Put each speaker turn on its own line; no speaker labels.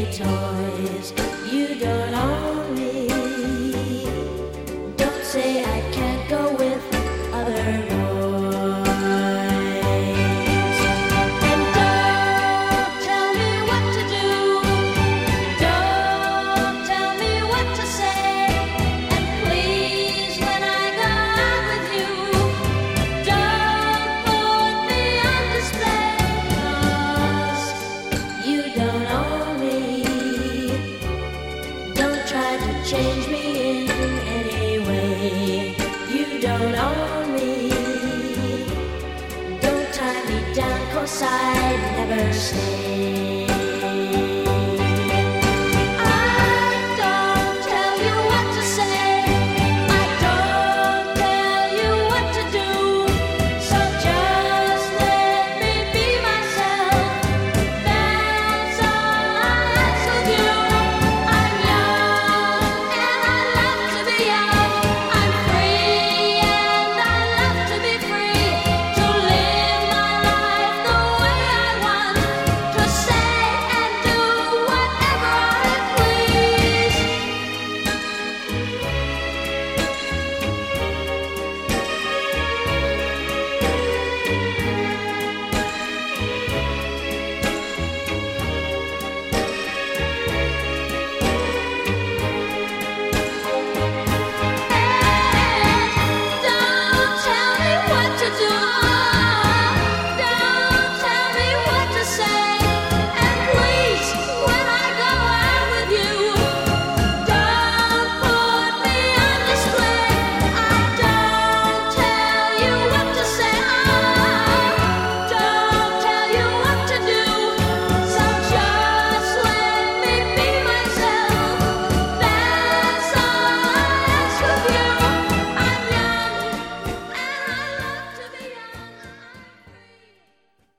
toys. You don't own me. Don't say I can't go with other boys. And don't tell me what to do. Don't tell me what to say. And please, when I go out with you, don't put me on display. 'Cause you don't own me. Don't try to change me in any way. You don't own me. Don't tie me down 'cause I'd never stay.